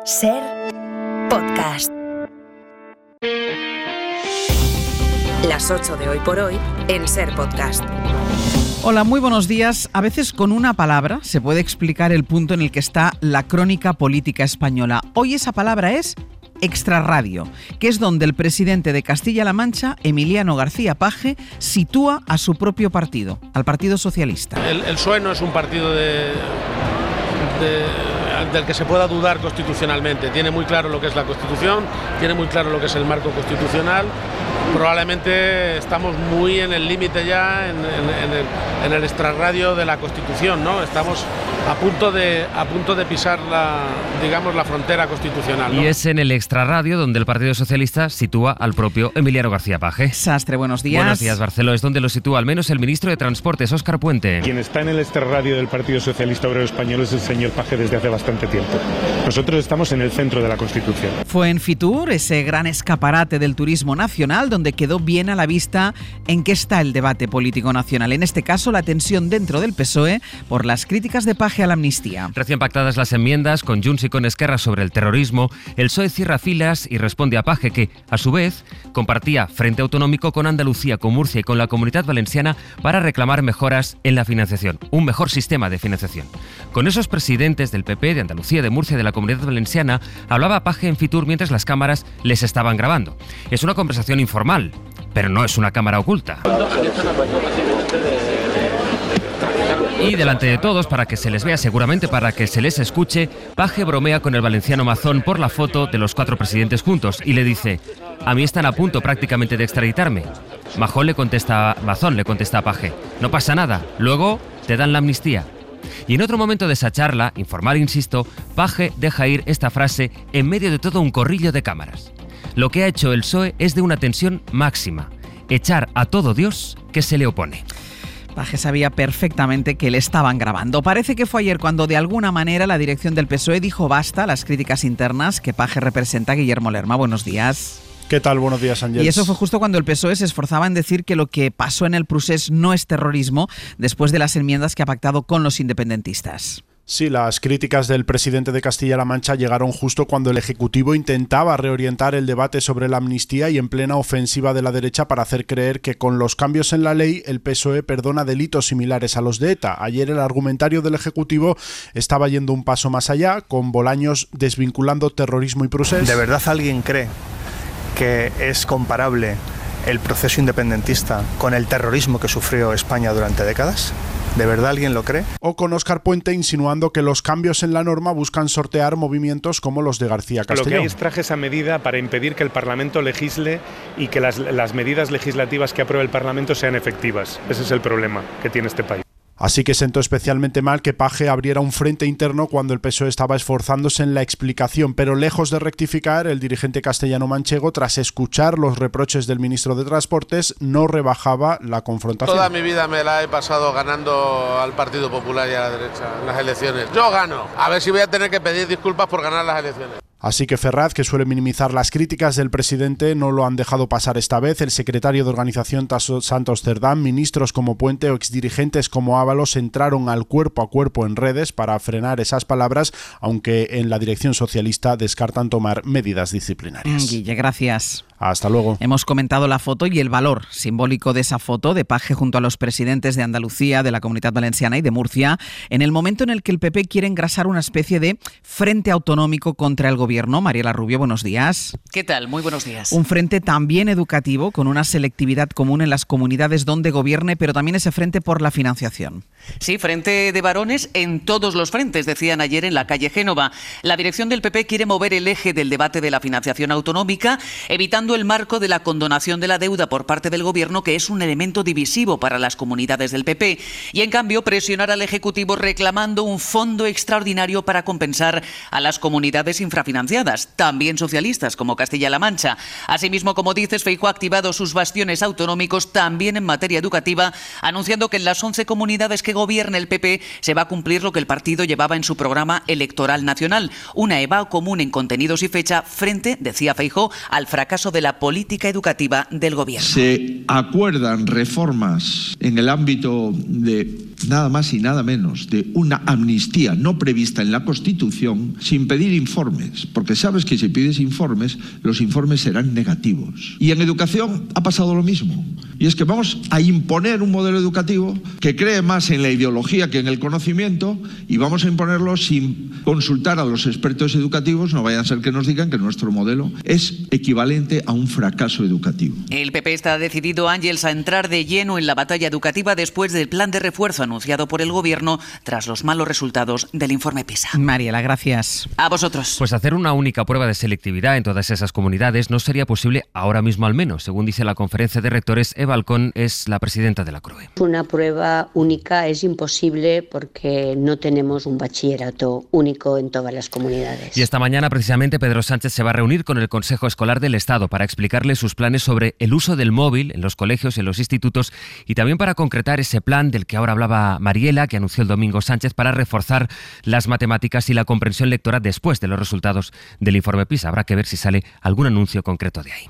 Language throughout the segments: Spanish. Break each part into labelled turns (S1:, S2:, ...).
S1: Ser Podcast. Las 8 de hoy por hoy en Ser Podcast.
S2: Hola, muy buenos días. A veces con una palabra se puede explicar el punto en el que está la crónica política española. Hoy esa palabra es extrarradio, que es donde el presidente de Castilla-La Mancha, Emiliano García Paje, sitúa a su propio partido, al Partido Socialista.
S3: El PSOE no es un partido del que se pueda dudar constitucionalmente. Tiene muy claro lo que es la Constitución, tiene muy claro lo que es el marco constitucional. Probablemente estamos muy en el límite ya, en el extrarradio de la Constitución, ¿no? Estamos a punto de pisar la frontera constitucional, ¿no?
S4: Y es en el extrarradio donde el Partido Socialista sitúa al propio Emiliano García Paje.
S2: Sastre, buenos días.
S4: Buenos días, Barceló. Es donde lo sitúa al menos el ministro de Transportes, Óscar Puente.
S5: Quien está en el extrarradio del Partido Socialista Obrero Español es el señor Paje desde hace bastante tiempo. Nosotros estamos en el centro de la Constitución.
S2: Fue en Fitur, ese gran escaparate del turismo nacional, donde quedó bien a la vista en qué está el debate político nacional. En este caso, la tensión dentro del PSOE por las críticas de Paje a la amnistía.
S4: Recién pactadas las enmiendas con Junts y con Esquerra sobre el terrorismo, el PSOE cierra filas y responde a Paje que, a su vez, compartía frente autonómico con Andalucía, con Murcia y con la Comunidad Valenciana para reclamar mejoras en la financiación, un mejor sistema de financiación. Con esos presidentes del PP, de Andalucía, de Murcia y de la Comunidad Valenciana, hablaba Paje en Fitur mientras las cámaras les estaban grabando. Es una conversación informal, pero no es una cámara oculta. Y delante de todos, para que se les vea, seguramente para que se les escuche, Paje bromea con el valenciano Mazón por la foto de los 4 presidentes juntos y le dice: a mí están a punto prácticamente de extraditarme. Mazón le contesta a Paje: no pasa nada, luego te dan la amnistía. Y en otro momento de esa charla, informal insisto, Paje deja ir esta frase en medio de todo un corrillo de cámaras. Lo que ha hecho el PSOE es de una tensión máxima: echar a todo Dios que se le opone.
S2: Paje sabía perfectamente que le estaban grabando. Parece que fue ayer cuando de alguna manera la dirección del PSOE dijo basta a las críticas internas que Paje representa. Guillermo Lerma, buenos días.
S6: ¿Qué tal? Buenos días, Ángel.
S2: Y eso fue justo cuando el PSOE se esforzaba en decir que lo que pasó en el Prusés no es terrorismo, después de las enmiendas que ha pactado con los independentistas.
S6: Sí, las críticas del presidente de Castilla-La Mancha llegaron justo cuando el Ejecutivo intentaba reorientar el debate sobre la amnistía y en plena ofensiva de la derecha para hacer creer que con los cambios en la ley el PSOE perdona delitos similares a los de ETA. Ayer el argumentario del Ejecutivo estaba yendo un paso más allá, con Bolaños desvinculando terrorismo y Prusés.
S7: ¿De verdad alguien cree que es comparable el proceso independentista con el terrorismo que sufrió España durante décadas? ¿De verdad alguien lo cree?
S6: O con Óscar Puente insinuando que los cambios en la norma buscan sortear movimientos como los de García Castellón.
S5: Lo que hay es traje esa medida para impedir que el Parlamento legisle y que las medidas legislativas que apruebe el Parlamento sean efectivas. Ese es el problema que tiene este país.
S6: Así que sentó especialmente mal que Paje abriera un frente interno cuando el PSOE estaba esforzándose en la explicación, pero lejos de rectificar, el dirigente castellano-manchego, tras escuchar los reproches del ministro de Transportes, no rebajaba la confrontación.
S3: Toda mi vida me la he pasado ganando al Partido Popular y a la derecha en las elecciones. Yo gano. A ver si voy a tener que pedir disculpas por ganar las elecciones.
S6: Así que Ferraz, que suele minimizar las críticas del presidente, no lo han dejado pasar esta vez. El secretario de organización Santos Cerdán, ministros como Puente o exdirigentes como Ábalos entraron al cuerpo a cuerpo en redes para frenar esas palabras, aunque en la dirección socialista descartan tomar medidas disciplinarias.
S2: Guille, gracias.
S6: Hasta luego.
S2: Hemos comentado la foto y el valor simbólico de esa foto de Paje junto a los presidentes de Andalucía, de la Comunidad Valenciana y de Murcia, en el momento en el que el PP quiere engrasar una especie de frente autonómico contra el gobierno. Mariela Rubio, buenos días.
S8: ¿Qué tal? Muy buenos días.
S2: Un frente también educativo, con una selectividad común en las comunidades donde gobierne, pero también ese frente por la financiación.
S8: Sí, frente de varones en todos los frentes, decían ayer en la calle Génova. La dirección del PP quiere mover el eje del debate de la financiación autonómica, evitando el marco de la condonación de la deuda por parte del Gobierno, que es un elemento divisivo para las comunidades del PP, y en cambio presionar al Ejecutivo reclamando un fondo extraordinario para compensar a las comunidades infrafinanciadas, también socialistas como Castilla-La Mancha. Asimismo, como dices, Feijóo ha activado sus bastiones autonómicos también en materia educativa, anunciando que en las 11 comunidades que gobierna el PP se va a cumplir lo que el partido llevaba en su programa electoral nacional, una EBAU común en contenidos y fecha frente, decía Feijóo, al fracaso de la política educativa del Gobierno.
S9: Se acuerdan reformas en el ámbito de nada más y nada menos de una amnistía no prevista en la Constitución sin pedir informes, porque sabes que si pides informes, los informes serán negativos. Y en educación ha pasado lo mismo. Y es que vamos a imponer un modelo educativo que cree más en la ideología que en el conocimiento y vamos a imponerlo sin consultar a los expertos educativos, no vayan a ser que nos digan que nuestro modelo es equivalente a un fracaso educativo.
S8: El PP está decidido, Ángels, a entrar de lleno en la batalla educativa después del plan de refuerzo anunciado por el Gobierno tras los malos resultados del informe PISA.
S2: Mariela, gracias.
S8: A vosotros.
S4: Pues hacer una única prueba de selectividad en todas esas comunidades no sería posible ahora mismo al menos, según dice la conferencia de rectores. Eva Alcón es la presidenta de la CROE.
S10: Una prueba única es imposible porque no tenemos un bachillerato único en todas las comunidades.
S4: Y esta mañana precisamente Pedro Sánchez se va a reunir con el Consejo Escolar del Estado para explicarle sus planes sobre el uso del móvil en los colegios y en los institutos y también para concretar ese plan del que ahora hablaba Mariela, que anunció el domingo Sánchez, para reforzar las matemáticas y la comprensión lectora después de los resultados del informe PISA. Habrá que ver si sale algún anuncio concreto de ahí.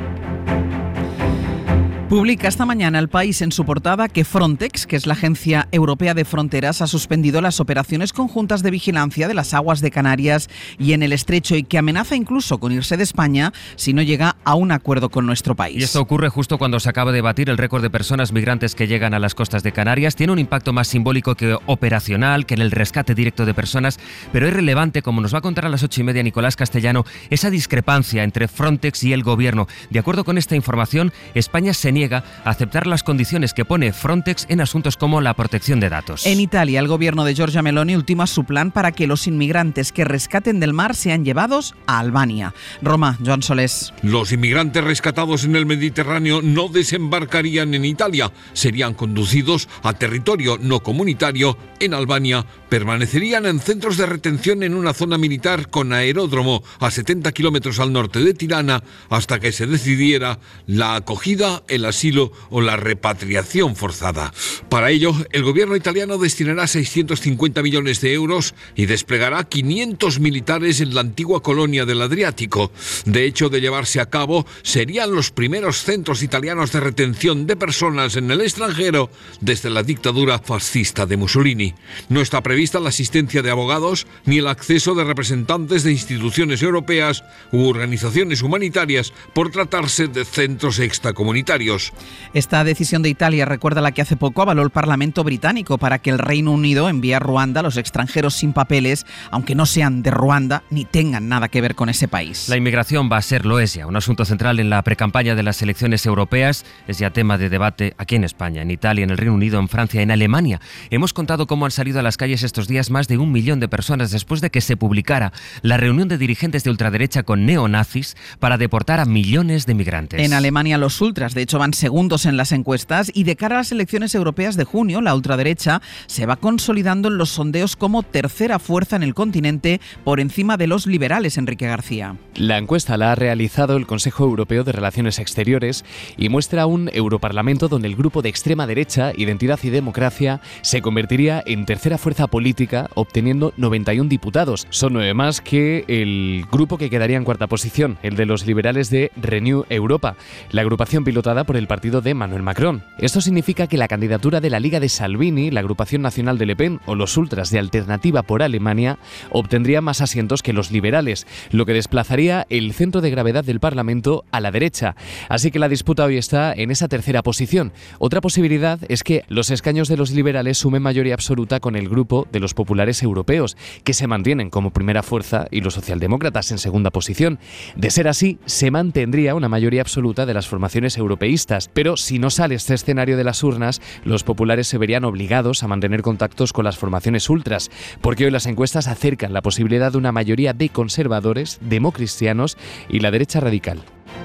S2: Publica esta mañana El País en su portada que Frontex, que es la Agencia Europea de Fronteras, ha suspendido las operaciones conjuntas de vigilancia de las aguas de Canarias y en el Estrecho y que amenaza incluso con irse de España si no llega a un acuerdo con nuestro país.
S4: Y esto ocurre justo cuando se acaba de batir el récord de personas migrantes que llegan a las costas de Canarias. Tiene un impacto más simbólico que operacional, que en el rescate directo de personas, pero es relevante, como nos va a contar a las 8:30 Nicolás Castellano, esa discrepancia entre Frontex y el Gobierno. De acuerdo con esta información, España se niega a aceptar las condiciones que pone Frontex en asuntos como la protección de datos.
S2: En Italia, el gobierno de Giorgia Meloni ultima su plan para que los inmigrantes que rescaten del mar sean llevados a Albania. Roma, Joan Solés.
S11: Los inmigrantes rescatados en el Mediterráneo no desembarcarían en Italia, serían conducidos a territorio no comunitario en Albania. Permanecerían en centros de retención en una zona militar con aeródromo a 70 kilómetros al norte de Tirana hasta que se decidiera la acogida, el asilo o la repatriación forzada. Para ello, el gobierno italiano destinará 650 millones de euros y desplegará 500 militares en la antigua colonia del Adriático. De hecho, de llevarse a cabo, serían los primeros centros italianos de retención de personas en el extranjero desde la dictadura fascista de Mussolini. No está prevista la asistencia de abogados ni el acceso de representantes de instituciones europeas u organizaciones humanitarias por tratarse de centros extracomunitarios.
S2: Esta decisión de Italia recuerda la que hace poco avaló el Parlamento británico para que el Reino Unido envíe a Ruanda a los extranjeros sin papeles, aunque no sean de Ruanda ni tengan nada que ver con ese país.
S4: La inmigración va a ser, lo es ya, un asunto central en la precampaña de las elecciones europeas. Es ya tema de debate aquí en España, en Italia, en el Reino Unido, en Francia, en Alemania. Hemos contado cómo han salido a las calles estos días más de 1 millón de personas después de que se publicara la reunión de dirigentes de ultraderecha con neonazis para deportar a millones de migrantes.
S2: En Alemania los ultras, de hecho, van segundos en las encuestas y de cara a las elecciones europeas de junio, la ultraderecha se va consolidando en los sondeos como tercera fuerza en el continente por encima de los liberales, Enrique García.
S12: La encuesta la ha realizado el Consejo Europeo de Relaciones Exteriores y muestra un Europarlamento donde el grupo de extrema derecha, Identidad y Democracia, se convertiría en tercera fuerza política, obteniendo 91 diputados. Son 9 más que el grupo que quedaría en cuarta posición, el de los liberales de Renew Europa, la agrupación pilotada por el partido de Emmanuel Macron. Esto significa que la candidatura de la Liga de Salvini, la agrupación nacional de Le Pen o los ultras de Alternativa por Alemania obtendría más asientos que los liberales, lo que desplazaría el centro de gravedad del Parlamento a la derecha. Así que la disputa hoy está en esa tercera posición. Otra posibilidad es que los escaños de los liberales sumen mayoría absoluta con el grupo de los populares europeos, que se mantienen como primera fuerza y los socialdemócratas en segunda posición. De ser así, se mantendría una mayoría absoluta de las formaciones europeístas, pero si no sale este escenario de las urnas, los populares se verían obligados a mantener contactos con las formaciones ultras, porque hoy las encuestas acercan la posibilidad de una mayoría de conservadores, democristianos y la derecha radical.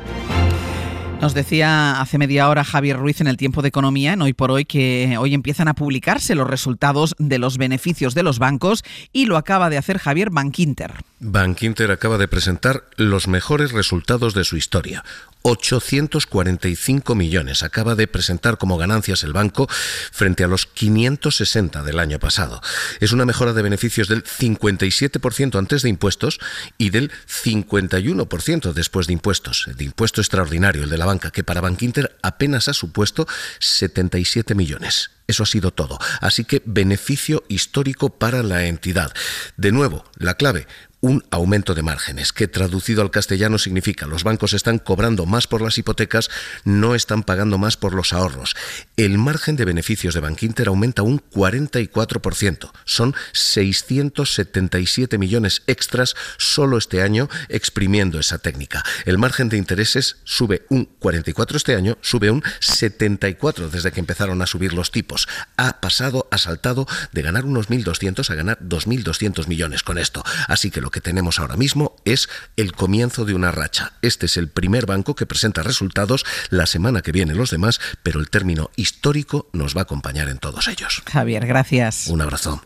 S2: Nos decía hace media hora Javier Ruiz en el Tiempo de Economía, en Hoy por Hoy, que hoy empiezan a publicarse los resultados de los beneficios de los bancos y lo acaba de hacer Javier Bankinter.
S13: Bankinter acaba de presentar los mejores resultados de su historia. 845 millones acaba de presentar como ganancias el banco frente a los 560 del año pasado. Es una mejora de beneficios del 57% antes de impuestos y del 51% después de impuestos. El de impuesto extraordinario, el de la banca, que para Bankinter apenas ha supuesto 77 millones. Eso ha sido todo. Así que beneficio histórico para la entidad. De nuevo, la clave: un aumento de márgenes, que traducido al castellano significa los bancos están cobrando más por las hipotecas, no están pagando más por los ahorros. El margen de beneficios de Bankinter aumenta un 44%. Son 677 millones extras solo este año exprimiendo esa técnica. El margen de intereses sube un 44 este año, sube un 74 desde que empezaron a subir los tipos. Ha saltado de ganar unos 1.200 a ganar 2.200 millones con esto. Así que lo que tenemos ahora mismo es el comienzo de una racha. Este es el primer banco que presenta resultados, la semana que viene los demás, pero el término histórico nos va a acompañar en todos ellos.
S2: Javier, gracias.
S13: Un abrazo.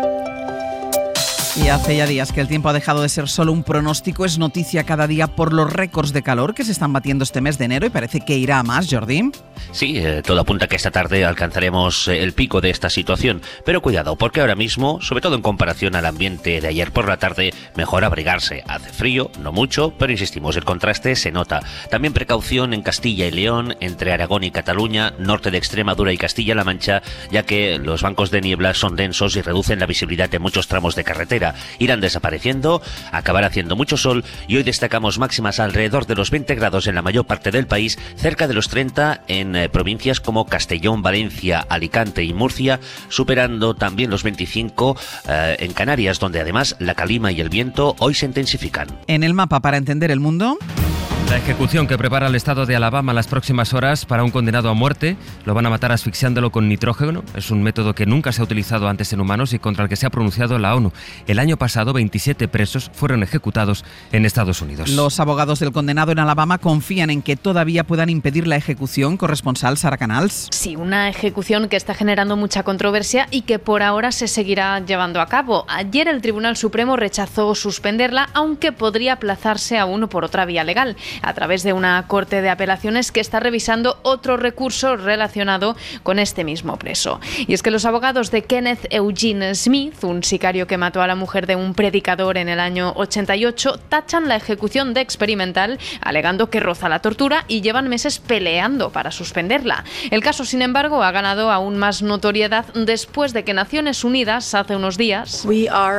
S2: Y hace ya días que el tiempo ha dejado de ser solo un pronóstico, es noticia cada día por los récords de calor que se están batiendo este mes de enero y parece que irá a más, Jordi.
S14: Sí, todo apunta a que esta tarde alcanzaremos el pico de esta situación, pero cuidado, porque ahora mismo, sobre todo en comparación al ambiente de ayer por la tarde, mejor abrigarse. Hace frío, no mucho, pero insistimos, el contraste se nota. También precaución en Castilla y León, entre Aragón y Cataluña, norte de Extremadura y Castilla-La Mancha, ya que los bancos de niebla son densos y reducen la visibilidad de muchos tramos de carretera. Irán desapareciendo, acabará haciendo mucho sol y hoy destacamos máximas alrededor de los 20 grados en la mayor parte del país, cerca de los 30 en provincias como Castellón, Valencia, Alicante y Murcia, superando también los 25 en Canarias, donde además la calima y el viento hoy se intensifican.
S2: En el mapa para entender el mundo.
S4: La ejecución que prepara el estado de Alabama las próximas horas para un condenado a muerte. Lo van a matar asfixiándolo con nitrógeno. Es un método que nunca se ha utilizado antes en humanos y contra el que se ha pronunciado la ONU. El año pasado, 27 presos fueron ejecutados en Estados Unidos.
S2: Los abogados del condenado en Alabama confían en que todavía puedan impedir la ejecución. Corresponsal Sara Canals.
S15: Sí, una ejecución que está generando mucha controversia y que por ahora se seguirá llevando a cabo. Ayer el Tribunal Supremo rechazó suspenderla, aunque podría aplazarse aún por otra vía legal, a través de una corte de apelaciones que está revisando otro recurso relacionado con este mismo preso. Y es que los abogados de Kenneth Eugene Smith, un sicario que mató a la mujer de un predicador en el año 88, tachan la ejecución de experimental, alegando que roza la tortura, y llevan meses peleando para suspenderla. El caso, sin embargo, ha ganado aún más notoriedad después de que Naciones Unidas hace unos días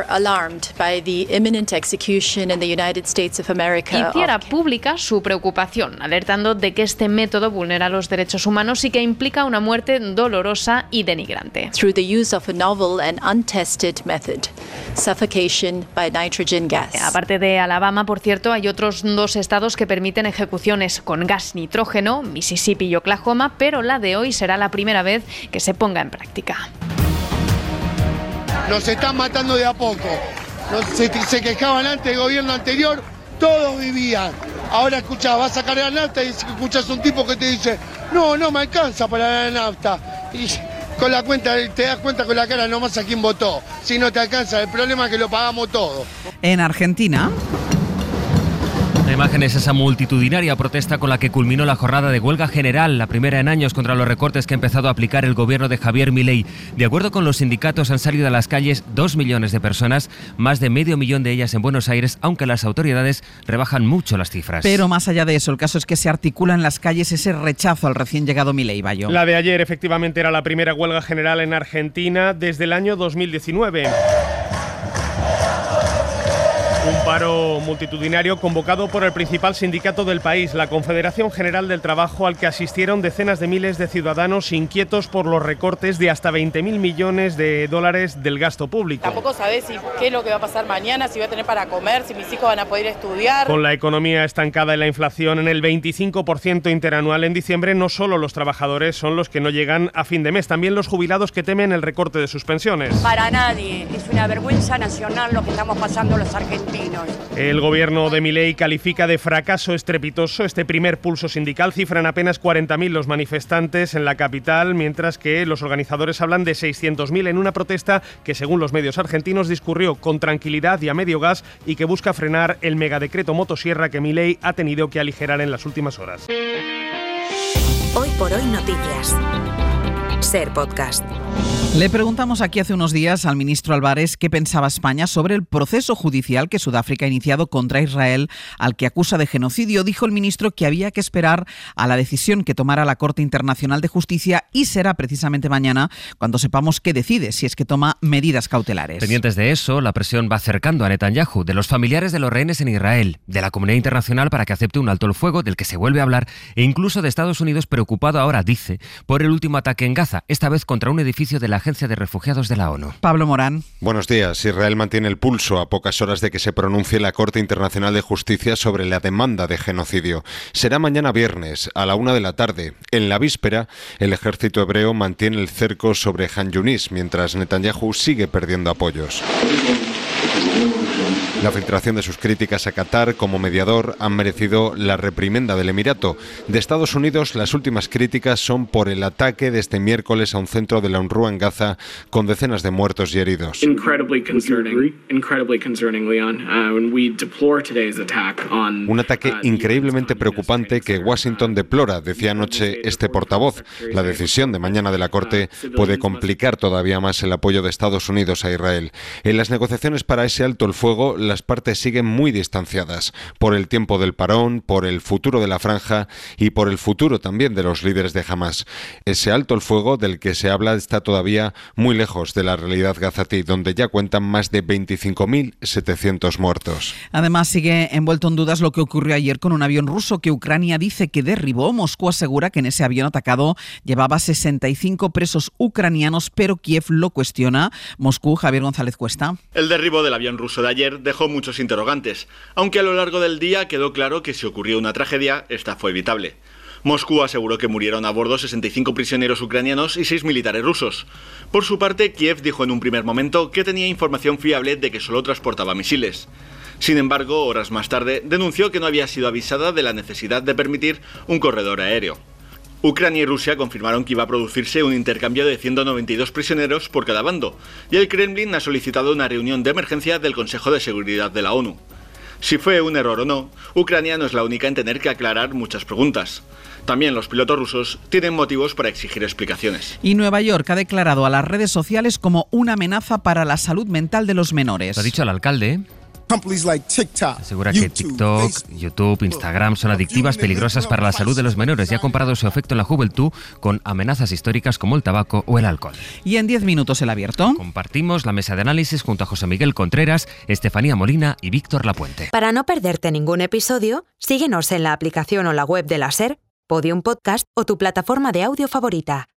S15: hiciera pública su preocupación, alertando de que este método vulnera los derechos humanos y que implica una muerte dolorosa y denigrante.
S16: Through the use of a novel and untested method, suffocation by nitrogen gas.
S15: Aparte de Alabama, por cierto, hay otros 2 estados que permiten ejecuciones con gas nitrógeno, Mississippi y Oklahoma, pero la de hoy será la primera vez que se ponga en práctica.
S17: Nos están matando de a poco. Se quejaban antes del gobierno anterior, todos vivían. Ahora escuchás, vas a cargar nafta y escuchás un tipo que te dice, no me alcanza para la nafta. Y con la cuenta, te das cuenta con la cara nomás a quién votó. Si no te alcanza, el problema es que lo pagamos todo.
S2: En Argentina.
S4: La imagen es esa multitudinaria protesta con la que culminó la jornada de huelga general, la primera en años contra los recortes que ha empezado a aplicar el gobierno de Javier Milei. De acuerdo con los sindicatos, han salido a las calles 2 millones de personas, más de medio millón de ellas en Buenos Aires, aunque las autoridades rebajan mucho las cifras.
S2: Pero más allá de eso, el caso es que se articula en las calles ese rechazo al recién llegado Milei, Bayo.
S18: La de ayer efectivamente era la primera huelga general en Argentina desde el año 2019. Un paro multitudinario convocado por el principal sindicato del país, la Confederación General del Trabajo, al que asistieron decenas de miles de ciudadanos inquietos por los recortes de hasta 20.000 millones de dólares del gasto público.
S19: Tampoco sabés qué es lo que va a pasar mañana, si voy a tener para comer, si mis hijos van a poder estudiar.
S18: Con la economía estancada y la inflación en el 25% interanual en diciembre, no solo los trabajadores son los que no llegan a fin de mes, también los jubilados que temen el recorte de sus pensiones.
S20: Para nadie, es una vergüenza nacional lo que estamos pasando los argentinos.
S18: El gobierno de Milei califica de fracaso estrepitoso este primer pulso sindical. Cifran apenas 40.000 los manifestantes en la capital, mientras que los organizadores hablan de 600.000 en una protesta que, según los medios argentinos, discurrió con tranquilidad y a medio gas y que busca frenar el megadecreto motosierra que Milei ha tenido que aligerar en las últimas horas.
S1: Hoy por hoy noticias. Ser podcast.
S2: Le preguntamos aquí hace unos días al ministro Álvarez qué pensaba España sobre el proceso judicial que Sudáfrica ha iniciado contra Israel, al que acusa de genocidio. Dijo el ministro que había que esperar a la decisión que tomara la Corte Internacional de Justicia y será precisamente mañana cuando sepamos qué decide, si es que toma medidas cautelares.
S4: Pendientes de eso, la presión va acercando a Netanyahu, de los familiares de los rehenes en Israel, de la comunidad internacional para que acepte un alto el fuego del que se vuelve a hablar e incluso de Estados Unidos preocupado ahora, dice, por el último ataque en Gaza, esta vez contra un edificio de la Agencia de Refugiados de la ONU.
S2: Pablo Morán.
S21: Buenos días. Israel mantiene el pulso a pocas horas de que se pronuncie la Corte Internacional de Justicia sobre la demanda de genocidio. Será mañana viernes a la 1 p.m. En la víspera, el ejército hebreo mantiene el cerco sobre Han Yunis, mientras Netanyahu sigue perdiendo apoyos. La filtración de sus críticas a Qatar como mediador han merecido la reprimenda del Emirato. De Estados Unidos, las últimas críticas son por el ataque de este miércoles a un centro de la UNRWA en Gaza con decenas de muertos y heridos. Un ataque increíblemente preocupante que Washington deplora, decía anoche este portavoz. La decisión de mañana de la Corte puede complicar todavía más el apoyo de Estados Unidos a Israel. En las negociaciones para ese alto el fuego, las partes siguen muy distanciadas por el tiempo del parón, por el futuro de la franja y por el futuro también de los líderes de Hamás. Ese alto el fuego del que se habla está todavía muy lejos de la realidad gazatí, donde ya cuentan más de 25.700 muertos.
S2: Además, sigue envuelto en dudas lo que ocurrió ayer con un avión ruso que Ucrania dice que derribó. Moscú asegura que en ese avión atacado llevaba 65 presos ucranianos, pero Kiev lo cuestiona. Moscú, Javier González Cuesta.
S22: El derribo del avión ruso de ayer dejó muchos interrogantes, aunque a lo largo del día quedó claro que si ocurrió una tragedia, esta fue evitable. Moscú aseguró que murieron a bordo 65 prisioneros ucranianos y 6 militares rusos. Por su parte, Kiev dijo en un primer momento que tenía información fiable de que solo transportaba misiles. Sin embargo, horas más tarde, denunció que no había sido avisada de la necesidad de permitir un corredor aéreo. Ucrania y Rusia confirmaron que iba a producirse un intercambio de 192 prisioneros por cada bando, y el Kremlin ha solicitado una reunión de emergencia del Consejo de Seguridad de la ONU. Si fue un error o no, Ucrania no es la única en tener que aclarar muchas preguntas. También los pilotos rusos tienen motivos para exigir explicaciones.
S2: Y Nueva York ha declarado a las redes sociales como una amenaza para la salud mental de los menores.
S4: Lo ha dicho el alcalde. Asegura que TikTok, YouTube, Instagram son adictivas, peligrosas para la salud de los menores y ha comparado su efecto en la juventud con amenazas históricas como el tabaco o el alcohol.
S2: Y en 10 minutos el abierto.
S4: Compartimos la mesa de análisis junto a José Miguel Contreras, Estefanía Molina y Víctor Lapuente.
S1: Para no perderte ningún episodio, síguenos en la aplicación o la web de la SER, Podium Podcast o tu plataforma de audio favorita.